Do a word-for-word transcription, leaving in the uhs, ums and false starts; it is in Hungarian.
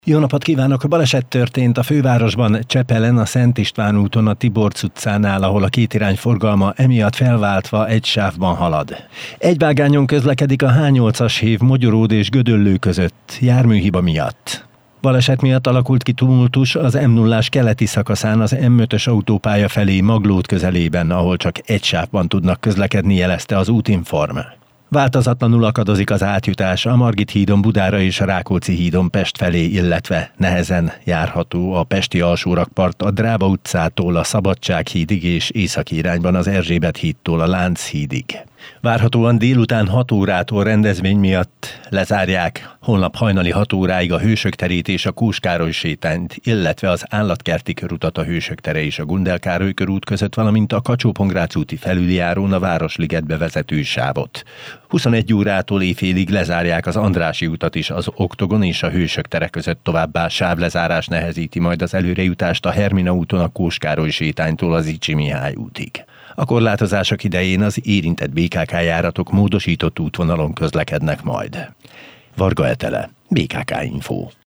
Jó napot kívánok! A baleset történt a fővárosban, Csepelen, a Szent István úton, a Tiborcs utcánál, ahol a kétirány forgalma emiatt felváltva egy sávban halad. Egy vágányon közlekedik a há nyolcas hév Mogyoród és Gödöllő között, járműhiba miatt. Baleset miatt alakult ki tumultus az em nullás keleti szakaszán az em ötös autópálya felé Maglód közelében, ahol csak egy sávban tudnak közlekedni, jelezte az Útinform. Változatlanul akadozik az átjutás a Margit hídon Budára és a Rákóczi hídon Pest felé, illetve nehezen járható a pesti alsórakpart a Dráva utcától a Szabadság hídig és északi irányban az Erzsébet hídtól a Lánchídig. Várhatóan délután hat órától rendezvény miatt lezárják holnap hajnali hat óráig a Hősök terét és a Kós Károly sétányt, illetve az Állatkerti körutat a Hősök tere és a Gundel Károly körút között, valamint a Kacsó-Pongrác úti felüljárón a Városligetbe vezető sávot. huszonegy órától éjfélig lezárják az Andrássy utat is az Oktogon és a Hősök tere között, továbbá sávlezárás nehezíti majd az előrejutást a Hermina úton a Kós Károly sétánytól az Icsi Mihály útig. A korlátozások idején az érintett bé ká ká járatok módosított útvonalon közlekednek majd. Varga Etele, bé ká ká Info.